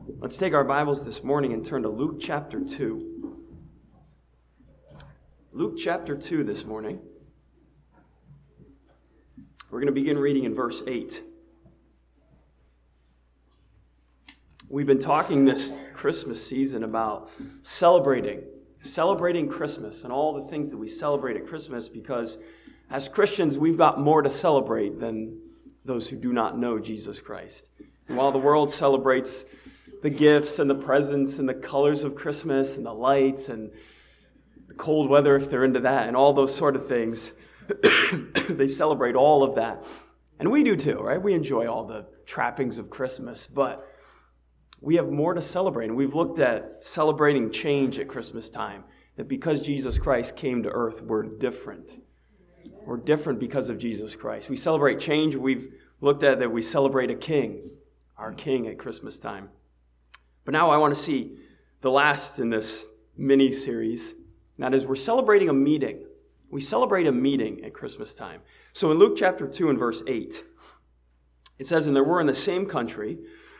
Let's take our Bibles this morning and turn to Luke chapter 2. Luke chapter 2 this morning. We're going to begin reading in verse 8. We've been talking this Christmas season about celebrating Christmas and all the things that we celebrate at Christmas, because as Christians, we've got more to celebrate than those who do not know Jesus Christ. And while the world celebrates the gifts and the presents and the colors of Christmas and the lights and the cold weather, if they're into that, and all those sort of things, they celebrate all of that. And we do too, right? We enjoy all the trappings of Christmas, but we have more to celebrate. And we've looked at celebrating change at Christmas time, that because Jesus Christ came to earth, we're different. We're different because of Jesus Christ. We celebrate change. We've looked at that we celebrate a king, our king at Christmas time. But now I want to see the last in this mini-series. That is, we're celebrating a meeting. We celebrate a meeting at Christmas time. So in Luke chapter 2 and verse 8, it says, "And there were in the same country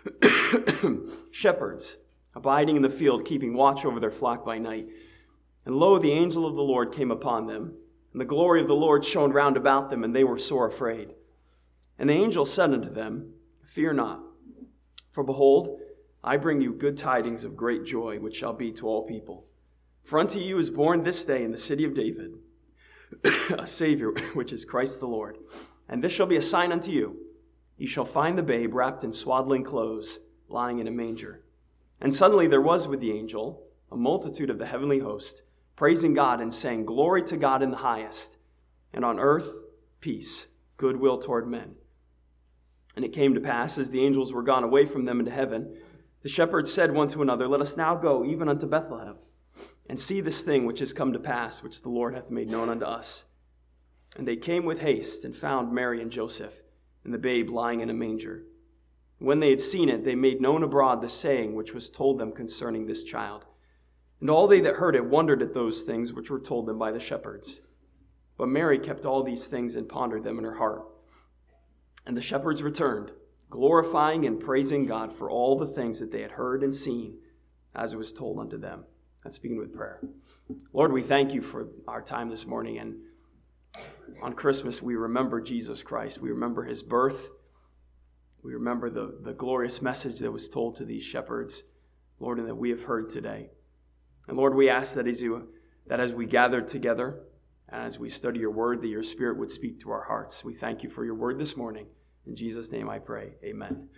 shepherds abiding in the field, keeping watch over their flock by night. And lo, the angel of the Lord came upon them, and the glory of the Lord shone round about them, and they were sore afraid. And the angel said unto them, Fear not, for behold, I bring you good tidings of great joy, which shall be to all people. For unto you is born this day in the city of David a Savior, which is Christ the Lord. And this shall be a sign unto you. Ye shall find the babe wrapped in swaddling clothes, lying in a manger. And suddenly there was with the angel a multitude of the heavenly host, praising God and saying, Glory to God in the highest, and on earth peace, goodwill toward men. And it came to pass, as the angels were gone away from them into heaven, the shepherds said one to another, Let us now go even unto Bethlehem, and see this thing which is come to pass, which the Lord hath made known unto us. And they came with haste, and found Mary and Joseph, and the babe lying in a manger. When they had seen it, they made known abroad the saying which was told them concerning this child. And all they that heard it wondered at those things which were told them by the shepherds. But Mary kept all these things and pondered them in her heart. And the shepherds returned, glorifying and praising God for all the things that they had heard and seen, as it was told unto them." Let's begin with prayer. Lord, we thank you for our time this morning. And on Christmas, we remember Jesus Christ. We remember his birth. We remember the glorious message that was told to these shepherds, Lord, and that we have heard today. And Lord, we ask that as we gather together, and as we study your word, that your Spirit would speak to our hearts. We thank you for your word this morning. In Jesus' name I pray. Amen.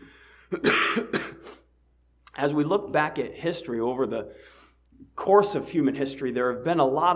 As we look back at history, over the course of human history, there have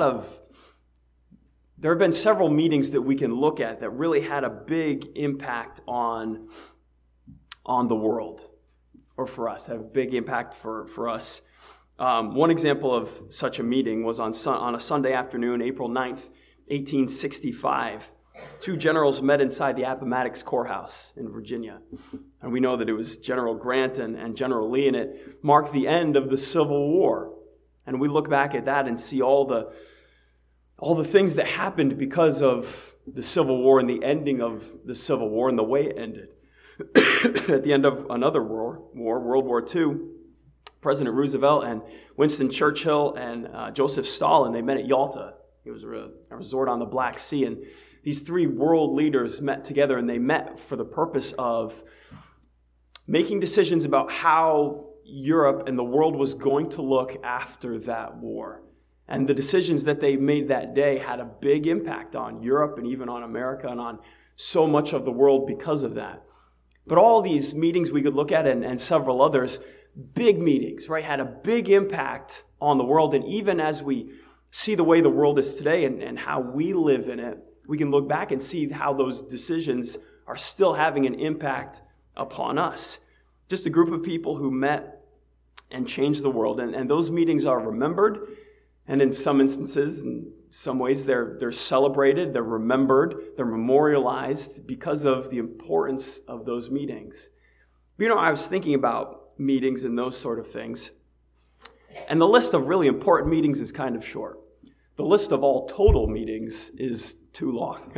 been several meetings that we can look at that really had a big impact on the world, or for us, have a big impact for us. One example of such a meeting was on a Sunday afternoon, April 9th, 1865. Two generals met inside the Appomattox Courthouse in Virginia. And we know that it was General Grant and General Lee, and it marked the end of the Civil War. And we look back at that and see all the things that happened because of the Civil War and the ending of the Civil War and the way it ended. At the end of another war, World War II, President Roosevelt and Winston Churchill and Joseph Stalin, they met at Yalta. It was a resort on the Black Sea, and these three world leaders met together, and they met for the purpose of making decisions about how Europe and the world was going to look after that war. And the decisions that they made that day had a big impact on Europe and even on America and on so much of the world because of that. But all these meetings we could look at, and several others, big meetings, right, had a big impact on the world. And even as we see the way the world is today and how we live in it, we can look back and see how those decisions are still having an impact upon us. Just a group of people who met and changed the world. And those meetings are remembered. And in some instances, in some ways, they're celebrated, they're remembered, they're memorialized because of the importance of those meetings. But, I was thinking about meetings and those sort of things. And the list of really important meetings is kind of short. The list of all total meetings is too long.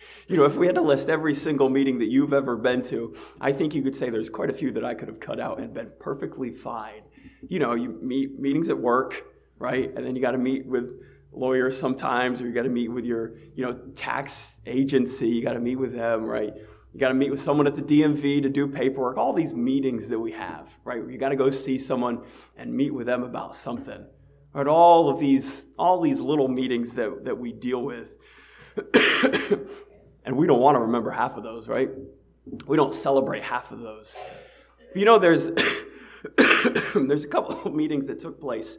If we had to list every single meeting that you've ever been to, I think you could say there's quite a few that I could have cut out and been perfectly fine. You meet meetings at work, right? And then you got to meet with lawyers sometimes, or you got to meet with your, tax agency. You got to meet with them, right? You got to meet with someone at the DMV to do paperwork. All these meetings that we have, right? You got to go see someone and meet with them about something. Right? All these little meetings that we deal with. And we don't want to remember half of those, right? We don't celebrate half of those. But there's a couple of meetings that took place,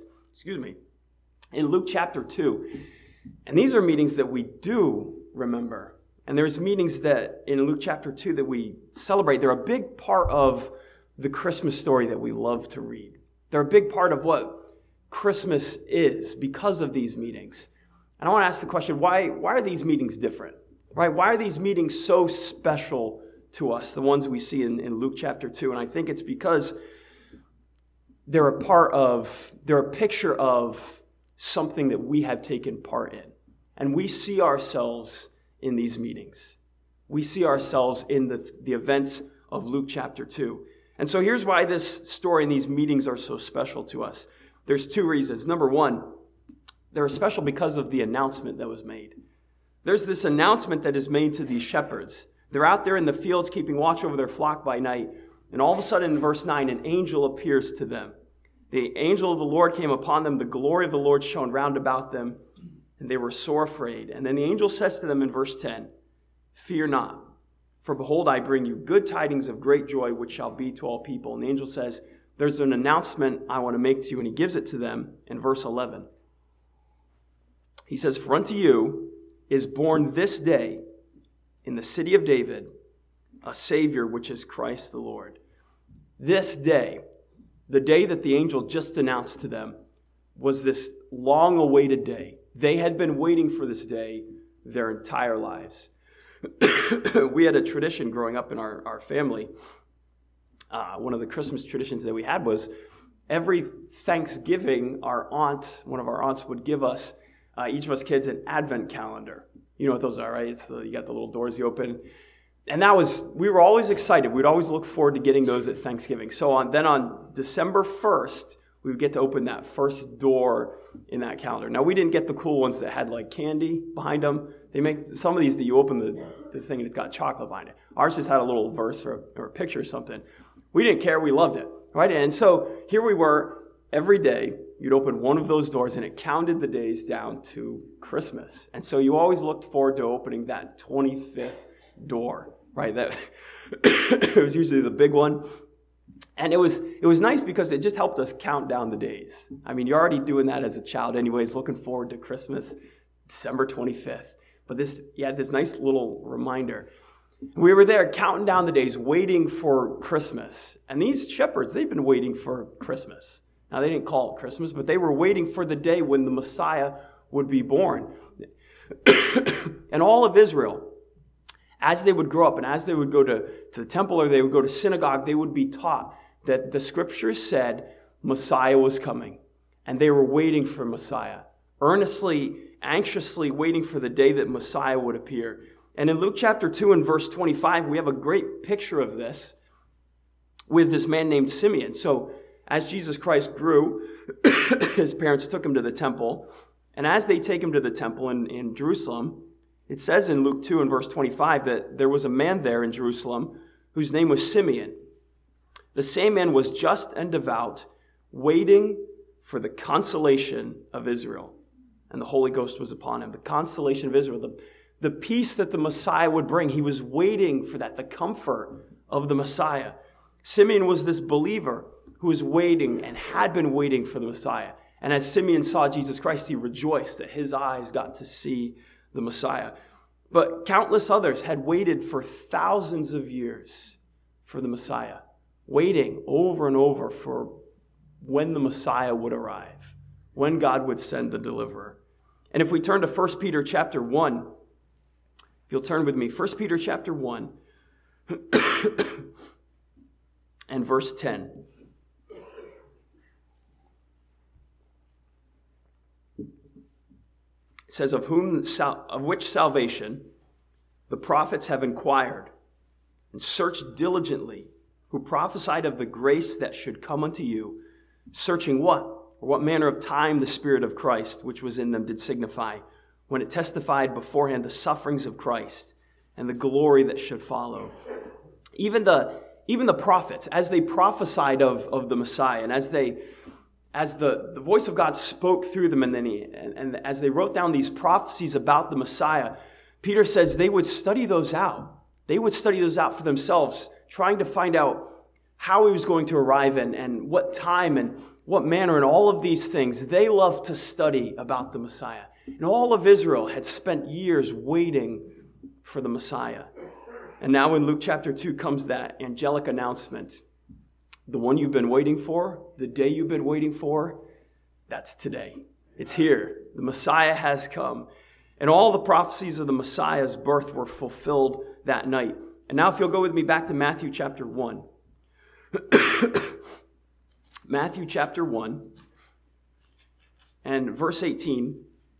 in Luke chapter 2. And these are meetings that we do remember. And there's meetings that in Luke chapter 2 that we celebrate. They're a big part of the Christmas story that we love to read. They're a big part of what Christmas is because of these meetings. And I want to ask the question, why are these meetings different? Right? Why are these meetings so special to us, the ones we see in Luke chapter 2? And I think it's because they're a picture of something that we have taken part in. And we see ourselves in these meetings. We see ourselves in the events of Luke chapter 2. And so here's why this story and these meetings are so special to us. There's two reasons. Number one, they're special because of the announcement that was made. There's this announcement that is made to these shepherds. They're out there in the fields keeping watch over their flock by night. And all of a sudden in verse 9, an angel appears to them. The angel of the Lord came upon them. The glory of the Lord shone round about them. And they were sore afraid. And then the angel says to them in verse 10, "Fear not, for behold, I bring you good tidings of great joy, which shall be to all people." And the angel says, there's an announcement I want to make to you. And he gives it to them in verse 11. He says, "For unto you is born this day in the city of David a Savior, which is Christ the Lord." This day, the day that the angel just announced to them, was this long-awaited day. They had been waiting for this day their entire lives. We had a tradition growing up in our family. One of the Christmas traditions that we had was every Thanksgiving, one of our aunts would give us, each of us kids, an advent calendar. You know what those are, right? You got the little doors you open. And we were always excited. We'd always look forward to getting those at Thanksgiving. So on December 1st, we would get to open that first door in that calendar. Now, we didn't get the cool ones that had like candy behind them. They make some of these that you open the thing and it's got chocolate behind it. Ours just had a little verse or a picture or something. We didn't care. We loved it, right? And so here we were every day. You'd open one of those doors and it counted the days down to Christmas. And so you always looked forward to opening that 25th door, right? That it was usually the big one. And it was nice because it just helped us count down the days. I mean, you're already doing that as a child anyways, looking forward to Christmas, December 25th. But you had this nice little reminder. We were there counting down the days, waiting for Christmas. And these shepherds, they've been waiting for Christmas. Now, they didn't call it Christmas, but they were waiting for the day when the Messiah would be born. And all of Israel, as they would grow up and as they would go to the temple or they would go to synagogue, they would be taught that the scriptures said Messiah was coming. And they were waiting for Messiah, earnestly, anxiously waiting for the day that Messiah would appear. And in Luke chapter 2 and verse 25, we have a great picture of this with this man named Simeon. So as Jesus Christ grew, his parents took him to the temple. And as they take him to the temple in Jerusalem, it says in Luke 2 and verse 25 that there was a man there in Jerusalem whose name was Simeon. The same man was just and devout, waiting for the consolation of Israel. And the Holy Ghost was upon him. The consolation of Israel, the peace that the Messiah would bring. He was waiting for that, the comfort of the Messiah. Simeon was this believer who was waiting and had been waiting for the Messiah. And as Simeon saw Jesus Christ, he rejoiced that his eyes got to see the Messiah. But countless others had waited for thousands of years for the Messiah, waiting over and over for when the Messiah would arrive, when God would send the deliverer. And if we turn to 1 Peter chapter 1, if you'll turn with me, 1 Peter chapter 1 and verse 10. It says, of which salvation The prophets have inquired and searched diligently, who prophesied of the grace that should come unto you, searching what? Or what manner of time the Spirit of Christ, which was in them, did signify, when it testified beforehand the sufferings of Christ and the glory that should follow. Even the prophets, as they prophesied of the Messiah, and as the voice of God spoke through them, and as they wrote down these prophecies about the Messiah, Peter says they would study those out. They would study those out for themselves, trying to find out how he was going to arrive and what time and what manner and all of these things. They loved to study about the Messiah. And all of Israel had spent years waiting for the Messiah. And now in Luke chapter 2 comes that angelic announcement. The one you've been waiting for, the day you've been waiting for, that's today. It's here. The Messiah has come. And all the prophecies of the Messiah's birth were fulfilled that night. And now if you'll go with me back to Matthew chapter 1. Matthew chapter 1 and verse 18.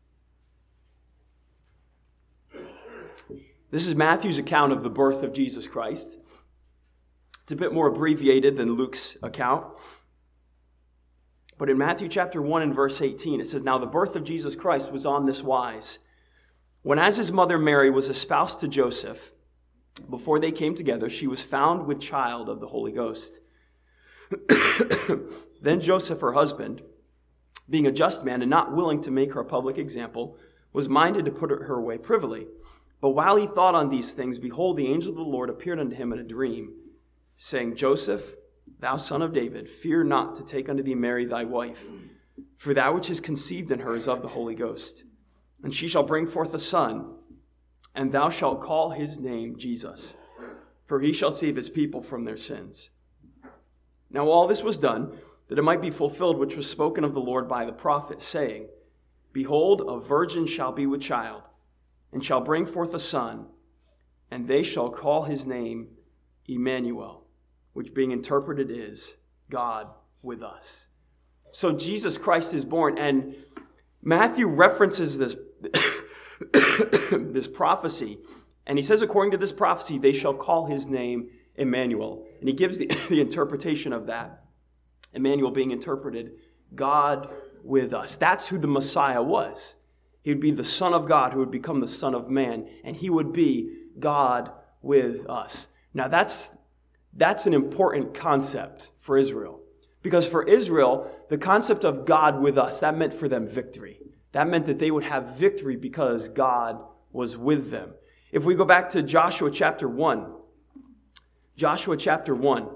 This is Matthew's account of the birth of Jesus Christ. It's a bit more abbreviated than Luke's account. But in Matthew chapter 1 and verse 18, it says, "Now the birth of Jesus Christ was on this wise. When as his mother Mary was espoused to Joseph, before they came together, she was found with child of the Holy Ghost. Then Joseph, her husband, being a just man and not willing to make her a public example, was minded to put her away privily. But while he thought on these things, behold, the angel of the Lord appeared unto him in a dream, saying, Joseph, thou son of David, fear not to take unto thee Mary thy wife, for that which is conceived in her is of the Holy Ghost. And she shall bring forth a son, and thou shalt call his name Jesus, for he shall save his people from their sins. Now all this was done, that it might be fulfilled which was spoken of the Lord by the prophet, saying, Behold, a virgin shall be with child, and shall bring forth a son, and they shall call his name Emmanuel, which being interpreted is God with us." So Jesus Christ is born, and Matthew references this, this prophecy, and he says, according to this prophecy, they shall call his name Emmanuel. And he gives the interpretation of that. Emmanuel being interpreted, God with us. That's who the Messiah was. He would be the Son of God who would become the Son of Man, and he would be God with us. Now that's an important concept for Israel. Because for Israel, the concept of God with us, that meant for them victory. That meant that they would have victory because God was with them. If we go back to Joshua chapter 1, Joshua chapter 1.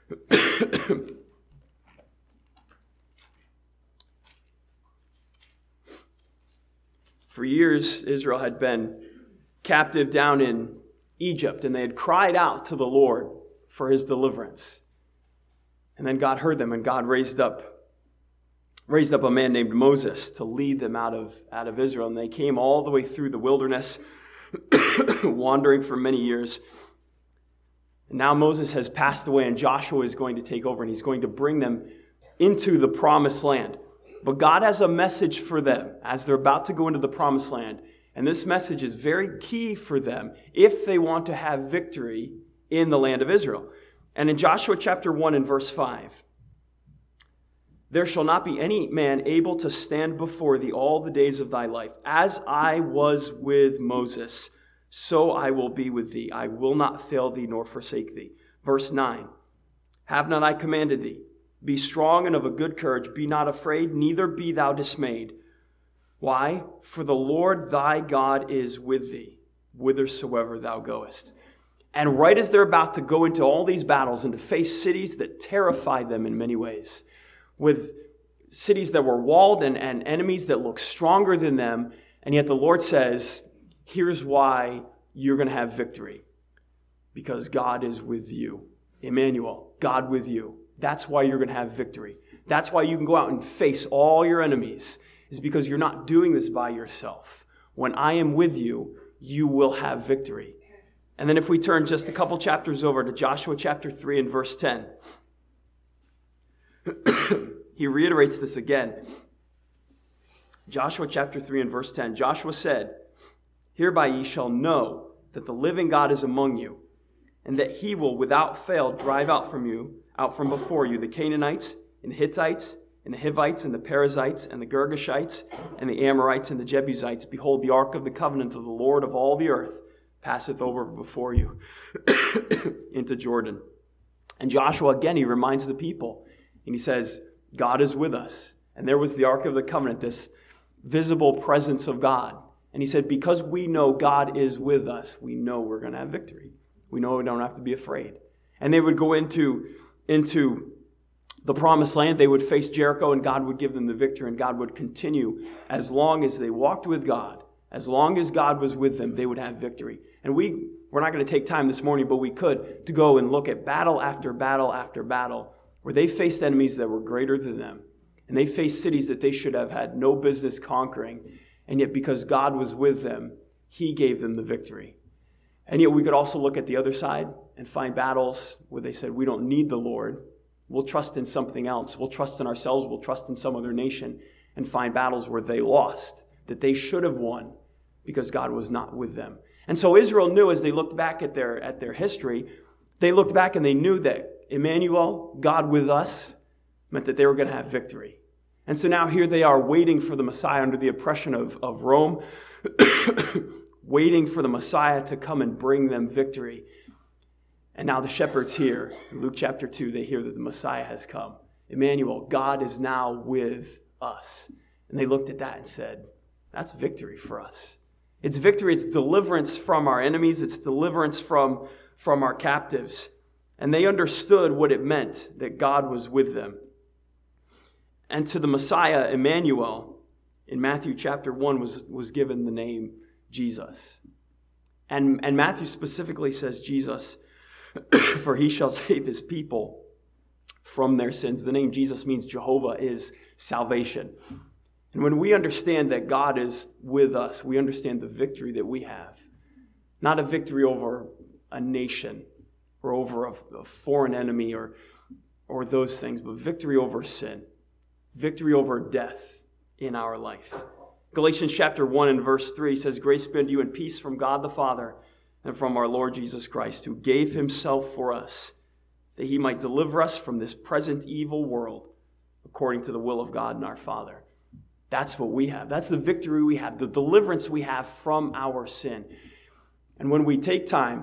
For years, Israel had been captive down in Egypt, and they had cried out to the Lord for his deliverance. And then God heard them, and God raised up a man named Moses to lead them out of Israel. And they came all the way through the wilderness, wandering for many years. And now Moses has passed away, and Joshua is going to take over, and he's going to bring them into the promised land. But God has a message for them as they're about to go into the promised land. And this message is very key for them if they want to have victory in the land of Israel. And in Joshua chapter 1 and verse 5, there shall not be any man able to stand before thee all the days of thy life. As I was with Moses, so I will be with thee. I will not fail thee nor forsake thee. Verse 9, have not I commanded thee? Be strong and of a good courage. Be not afraid, neither be thou dismayed. Why? For the Lord thy God is with thee, whithersoever thou goest. And right as they're about to go into all these battles and to face cities that terrified them in many ways, with cities that were walled and enemies that looked stronger than them, and yet the Lord says, here's why you're going to have victory. Because God is with you. Emmanuel, God with you. That's why you're going to have victory. That's why you can go out and face all your enemies, is because you're not doing this by yourself. When I am with you, you will have victory. And then if we turn just a couple chapters over to Joshua chapter 3 and verse 10, he reiterates this again. Joshua chapter 3 and verse 10, Joshua said, Hereby ye shall know that the living God is among you, and that he will without fail drive out from before you, the Canaanites and the Hittites and the Hivites and the Perizzites and the Girgashites and the Amorites and the Jebusites. Behold, the ark of the covenant of the Lord of all the earth passeth over before you into Jordan. And Joshua, again, he reminds the people, and he says, God is with us. And there was the ark of the covenant, this visible presence of God. And he said, because we know God is with us, we know we're going to have victory. We know we don't have to be afraid. And they would go into the promised land. They would face Jericho, and God would give them the victory, and God would continue. As long as they walked with God, as long as God was with them, they would have victory. And we're not going to take time this morning, but we could, to go and look at battle after battle after battle, where they faced enemies that were greater than them. And they faced cities that they should have had no business conquering. And yet because God was with them, he gave them the victory. And yet we could also look at the other side and find battles where they said, we don't need the Lord. We'll trust in something else. We'll trust in ourselves. We'll trust in some other nation, and find battles where they lost, that they should have won because God was not with them. And so Israel knew, as they looked back at their history, they looked back and they knew that Emmanuel, God with us, meant that they were going to have victory. And so now here they are waiting for the Messiah under the oppression of Rome, waiting for the Messiah to come and bring them victory. And now the shepherds hear, in Luke chapter 2, they hear that the Messiah has come. Emmanuel, God is now with us. And they looked at that and said, that's victory for us. It's victory, it's deliverance from our enemies, it's deliverance from our captives. And they understood what it meant that God was with them. And to the Messiah, Emmanuel, in Matthew chapter 1 was given the name Jesus. And Matthew specifically says Jesus, for he shall save his people from their sins. The name Jesus means Jehovah is salvation. And when we understand that God is with us, we understand the victory that we have. Not a victory over a nation or over a foreign enemy or those things, but victory over sin. Victory over death in our life. Galatians chapter 1 and verse 3 says, grace be unto you and peace from God the Father and from our Lord Jesus Christ, who gave himself for us, that he might deliver us from this present evil world, according to the will of God and our Father. That's what we have. That's the victory we have, the deliverance we have from our sin. And when we take time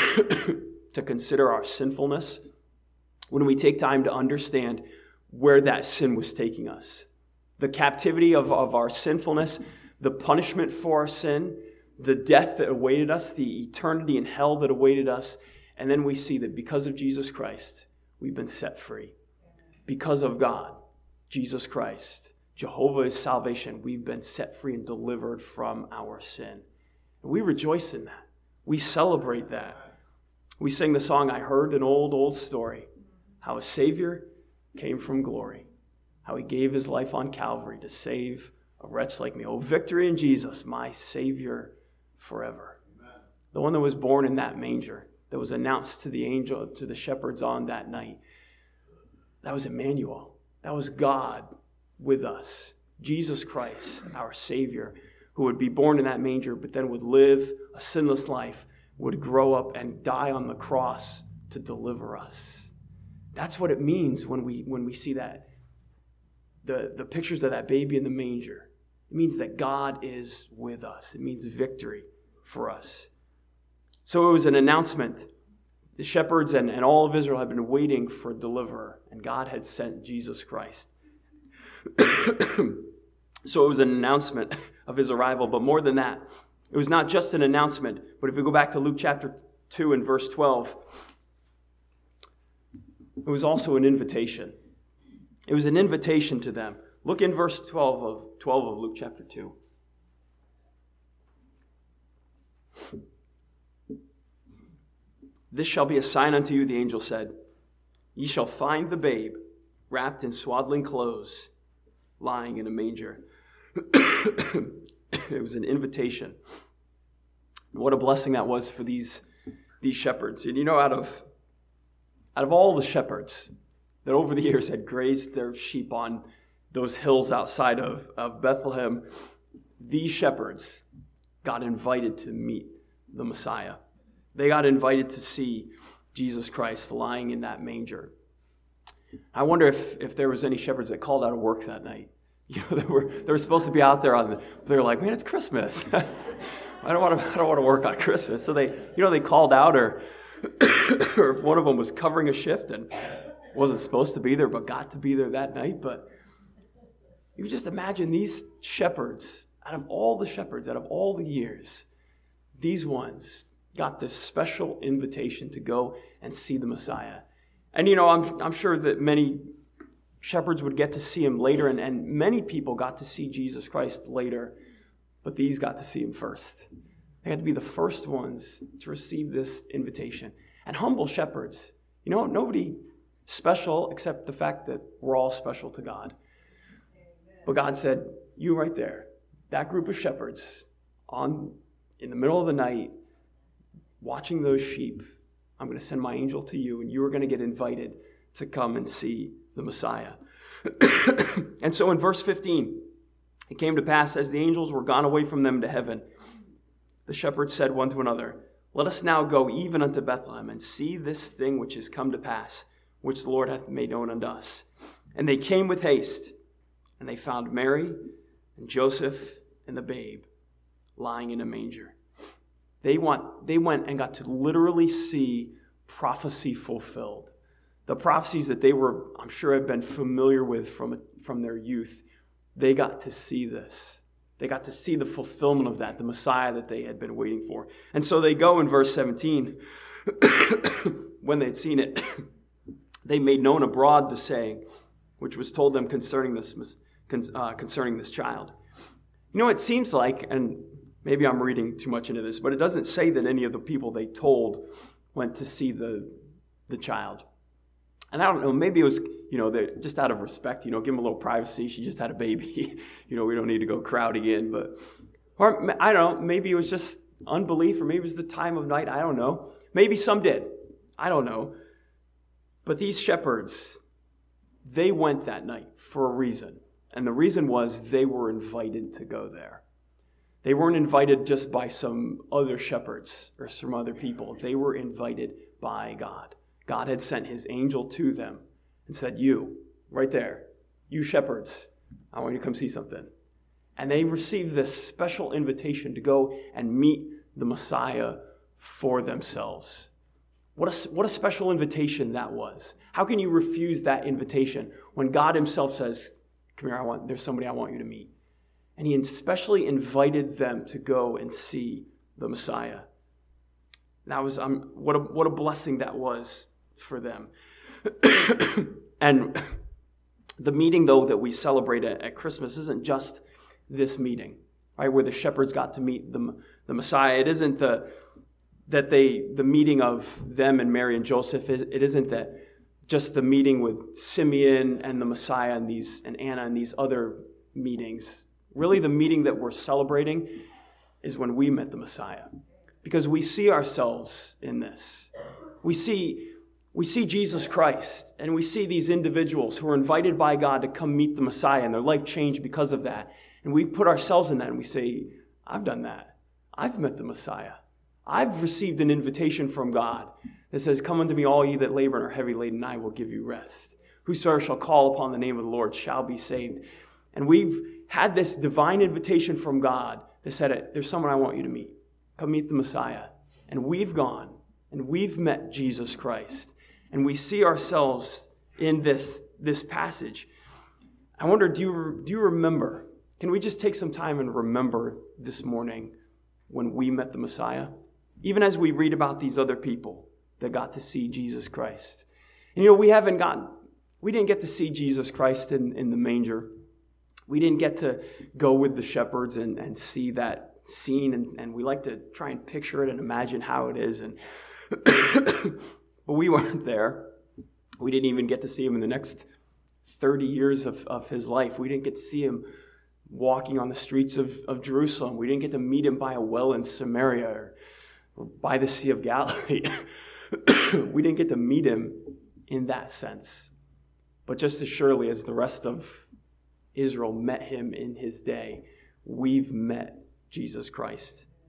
to consider our sinfulness, when we take time to understand where that sin was taking us, the captivity of our sinfulness, the punishment for our sin, the death that awaited us, the eternity in hell that awaited us, and then we see that because of Jesus Christ, we've been set free. Because of God, Jesus Christ, Jehovah is salvation, we've been set free and delivered from our sin. And we rejoice in that. We celebrate that. We sing the song, I heard an old story, how a Savior came from glory, how he gave his life on Calvary to save a wretch like me. Oh, victory in Jesus, my Savior forever. Amen. The one that was born in that manger, that was announced to the angel, to the shepherds on that night, that was Emmanuel. That was God with us. Jesus Christ, our Savior, who would be born in that manger, but then would live a sinless life, would grow up and die on the cross to deliver us. That's what it means when we see that. The pictures of that baby in the manger. It means that God is with us. It means victory for us. So it was an announcement. The shepherds and all of Israel had been waiting for a deliverer, and God had sent Jesus Christ. So it was an announcement of his arrival, but more than that, it was not just an announcement, but if we go back to Luke chapter 2 and verse 12, it was also an invitation. It was an invitation to them. Look in verse 12 of Luke chapter 2. This shall be a sign unto you, the angel said. Ye shall find the babe wrapped in swaddling clothes, lying in a manger. It was an invitation. What a blessing that was for these shepherds. And you know, out of all the shepherds that over the years had grazed their sheep on those hills outside of Bethlehem, these shepherds got invited to meet the Messiah. They got invited to see Jesus Christ lying in that manger. I wonder if there was any shepherds that called out of work that night. They were supposed to be out there they were like, man, it's Christmas. I don't want to work on Christmas. So they called out, or if one of them was covering a shift and wasn't supposed to be there but got to be there that night. But you just imagine these shepherds, out of all the years, these ones got this special invitation to go and see the Messiah. And I'm sure that many shepherds would get to see him later, and many people got to see Jesus Christ later, but these got to see him first. They had to be the first ones to receive this invitation. And humble shepherds, nobody special except the fact that we're all special to God. But God said, you right there, that group of shepherds in the middle of the night, watching those sheep, I'm going to send my angel to you, and you are going to get invited to come and see the Messiah. And so in verse 15, it came to pass, as the angels were gone away from them to heaven, the shepherds said one to another, let us now go even unto Bethlehem, and see this thing which is come to pass, which the Lord hath made known unto us. And they came with haste, and they found Mary and Joseph and the babe lying in a manger. They went and got to literally see prophecy fulfilled. The prophecies that they were, I'm sure, had been familiar with from their youth. They got to see this. They got to see the fulfillment of that, the Messiah that they had been waiting for. And so they go in verse 17. When they had seen it, they made known abroad the saying, which was told them concerning this child. It seems like, and maybe I'm reading too much into this, but it doesn't say that any of the people they told went to see the child. And I don't know, maybe it was, they're just out of respect, give them a little privacy. She just had a baby. We don't need to go crowding in. Or I don't know, maybe it was just unbelief, or maybe it was the time of night. I don't know. Maybe some did. I don't know. But these shepherds, they went that night for a reason. And the reason was they were invited to go there. They weren't invited just by some other shepherds or some other people. They were invited by God. God had sent his angel to them and said, you, right there, you shepherds, I want you to come see something. And they received this special invitation to go and meet the Messiah for themselves. What a special invitation that was. How can you refuse that invitation when God himself says, come here, there's somebody I want you to meet. And he especially invited them to go and see the Messiah. That was what a blessing that was for them. And the meeting, though, that we celebrate at Christmas isn't just this meeting, right, where the shepherds got to meet the Messiah. It isn't the meeting of them and Mary and Joseph. It isn't that just the meeting with Simeon and the Messiah and Anna and these other meetings. Really, the meeting that we're celebrating is when we met the Messiah, because we see ourselves in this. We see Jesus Christ, and we see these individuals who are invited by God to come meet the Messiah, and their life changed because of that. And we put ourselves in that, and we say, I've done that. I've met the Messiah. I've received an invitation from God that says, come unto me, all ye that labor and are heavy laden, and I will give you rest. Whosoever shall call upon the name of the Lord shall be saved. And we've had this divine invitation from God that said, there's someone I want you to meet. Come meet the Messiah. And we've gone, and we've met Jesus Christ. And we see ourselves in this passage. I wonder, do you remember? Can we just take some time and remember this morning when we met the Messiah? Even as we read about these other people that got to see Jesus Christ. And we didn't get to see Jesus Christ in the manger. We didn't get to go with the shepherds and see that scene, and we like to try and picture it and imagine how it is. But we weren't there. We didn't even get to see him in the next 30 years of his life. We didn't get to see him walking on the streets of Jerusalem. We didn't get to meet him by a well in Samaria or by the Sea of Galilee. We didn't get to meet him in that sense. But just as surely as the rest of Israel met him in his day, we've met Jesus Christ.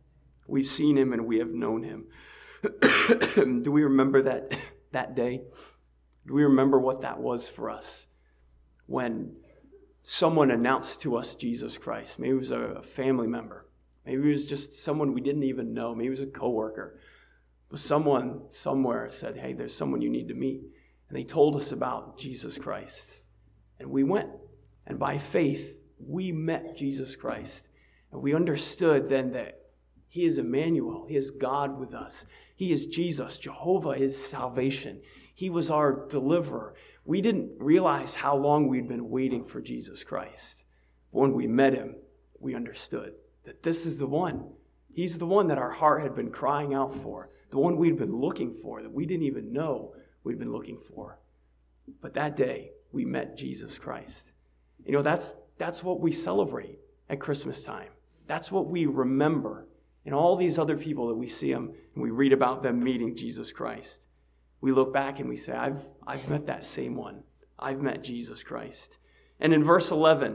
We've seen him and we have known him. Do we remember that day? Do we remember what that was for us? When someone announced to us Jesus Christ. Maybe it was a family member. Maybe it was just someone we didn't even know. Maybe it was a coworker. But someone somewhere said, hey, there's someone you need to meet. And they told us about Jesus Christ. And we went. And by faith, we met Jesus Christ. And we understood then that he is Emmanuel. He is God with us. He is Jesus. Jehovah is salvation. He was our deliverer. We didn't realize how long we'd been waiting for Jesus Christ. When we met him, we understood that this is the one. He's the one that our heart had been crying out for. The one we'd been looking for, that we didn't even know we'd been looking for. But that day, we met Jesus Christ. You know, that's what we celebrate at Christmas time. That's what we remember. And all these other people that we see them and we read about them meeting Jesus Christ. We look back and we say, I've met that same one. I've met Jesus Christ. And in verse 11,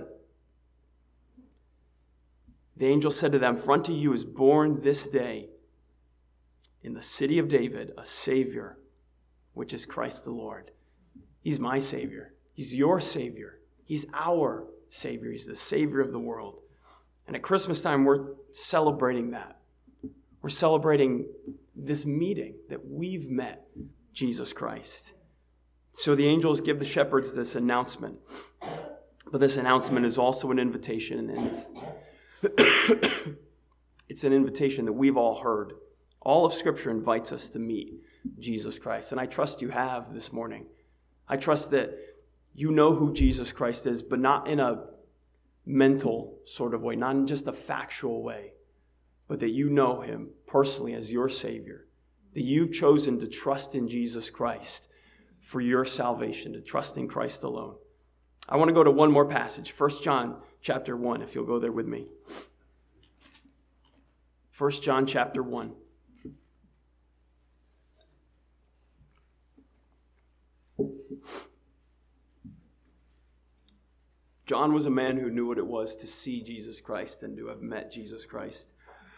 the angel said to them, for unto you is born this day in the city of David a Savior, which is Christ the Lord. He's my Savior. He's your Savior. He's our Savior. He's the Savior of the world. And at Christmas time, we're celebrating that. We're celebrating this meeting that we've met Jesus Christ. So the angels give the shepherds this announcement. But this announcement is also an invitation, and it's an invitation that we've all heard. All of Scripture invites us to meet Jesus Christ. And I trust you have this morning. I trust that you know who Jesus Christ is, but not in a mental sort of way, not in just a factual way, but that you know him personally as your Savior, that you've chosen to trust in Jesus Christ for your salvation, to trust in Christ alone. I want to go to one more passage, 1 John chapter 1, if you'll go there with me. 1 John chapter 1. John was a man who knew what it was to see Jesus Christ and to have met Jesus Christ.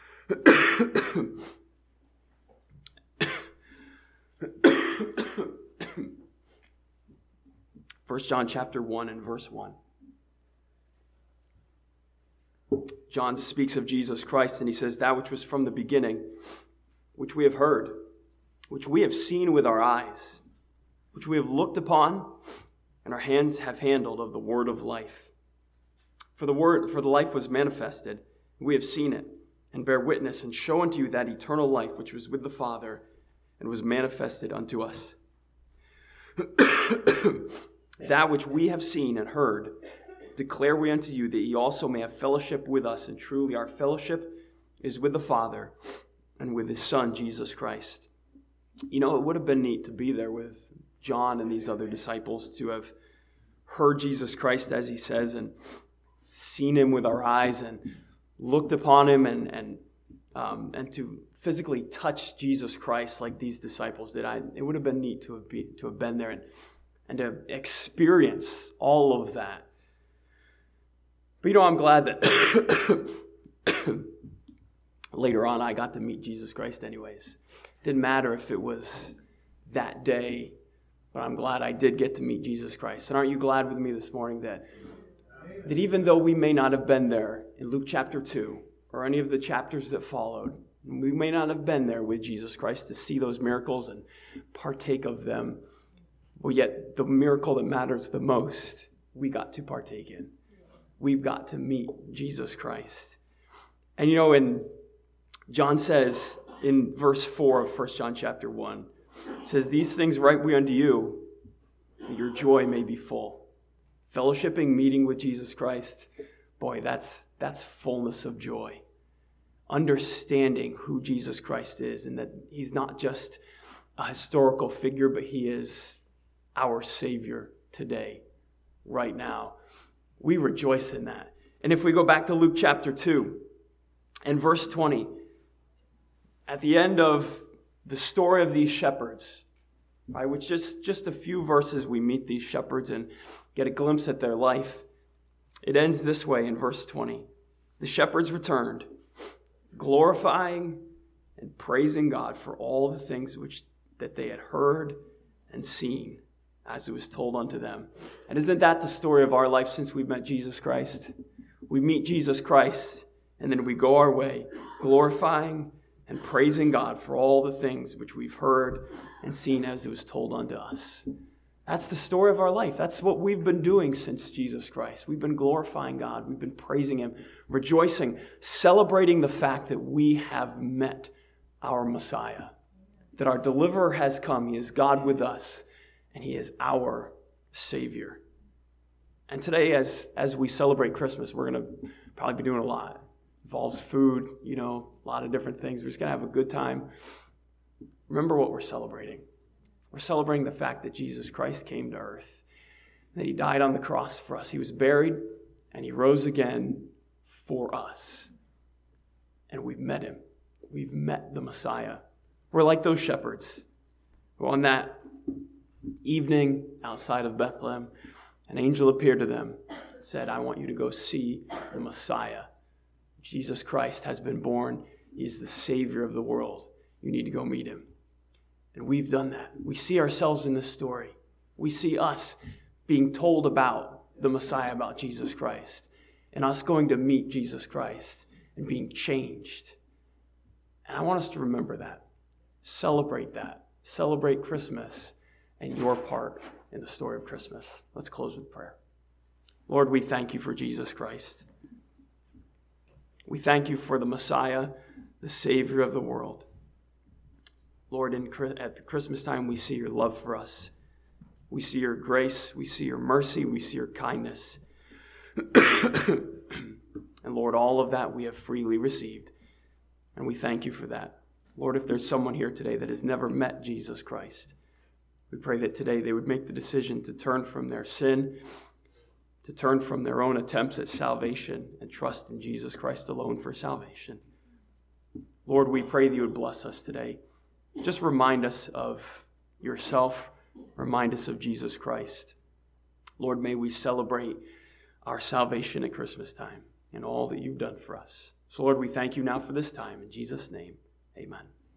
1 John chapter 1 and verse 1. John speaks of Jesus Christ and he says, that which was from the beginning, which we have heard, which we have seen with our eyes, which we have looked upon, and our hands have handled of the word of life. For the life was manifested, and we have seen it, and bear witness, and show unto you that eternal life which was with the Father, and was manifested unto us. That which we have seen and heard, declare we unto you, that ye also may have fellowship with us, and truly our fellowship is with the Father, and with his Son, Jesus Christ. You know, it would have been neat to be there with John and these other disciples, to have heard Jesus Christ, as he says, and seen him with our eyes, and looked upon him, and to physically touch Jesus Christ like these disciples did. It would have been neat to have been there and to experience all of that. But you know, I'm glad that later on I got to meet Jesus Christ anyways. Didn't matter if it was that day, but I'm glad I did get to meet Jesus Christ. And aren't you glad with me this morning that even though we may not have been there in Luke chapter 2 or any of the chapters that followed, we may not have been there with Jesus Christ to see those miracles and partake of them, but yet the miracle that matters the most, we got to partake in. We've got to meet Jesus Christ. And you know, and John says in verse 4 of 1 John chapter 1, it says, these things write we unto you, that your joy may be full. Fellowshipping, meeting with Jesus Christ, boy, that's fullness of joy. Understanding who Jesus Christ is, and that he's not just a historical figure, but he is our Savior today, right now. We rejoice in that. And if we go back to Luke chapter 2 and verse 20, at the end of the story of these shepherds, right, which just a few verses we meet these shepherds and get a glimpse at their life. It ends this way in verse 20. The shepherds returned, glorifying and praising God for all the things that they had heard and seen as it was told unto them. And isn't that the story of our life since we met Jesus Christ? We meet Jesus Christ, and then we go our way, glorifying and praising God for all the things which we've heard and seen as it was told unto us. That's the story of our life. That's what we've been doing since Jesus Christ. We've been glorifying God. We've been praising Him, rejoicing, celebrating the fact that we have met our Messiah, that our deliverer has come. He is God with us, and He is our Savior. And today, as we celebrate Christmas, we're going to probably be doing a lot. It involves food, a lot of different things. We're just going to have a good time. Remember what we're celebrating. We're celebrating the fact that Jesus Christ came to earth, that He died on the cross for us. He was buried, and He rose again for us. And we've met Him. We've met the Messiah. We're like those shepherds who on that evening outside of Bethlehem, an angel appeared to them and said, I want you to go see the Messiah. Jesus Christ has been born. He is the Savior of the world. You need to go meet Him. And we've done that. We see ourselves in this story. We see us being told about the Messiah, about Jesus Christ, and us going to meet Jesus Christ and being changed. And I want us to remember that. Celebrate that. Celebrate Christmas and your part in the story of Christmas. Let's close with prayer. Lord, we thank You for Jesus Christ. We thank You for the Messiah, the Savior of the world. Lord, at the Christmas time, we see Your love for us. We see Your grace. We see Your mercy. We see Your kindness. And Lord, all of that we have freely received. And we thank You for that. Lord, if there's someone here today that has never met Jesus Christ, we pray that today they would make the decision to turn from their sin, to turn from their own attempts at salvation, and trust in Jesus Christ alone for salvation. Lord, we pray that You would bless us today. Just remind us of Yourself. Remind us of Jesus Christ. Lord, may we celebrate our salvation at Christmas time and all that You've done for us. So, Lord, we thank You now for this time. In Jesus' name, amen.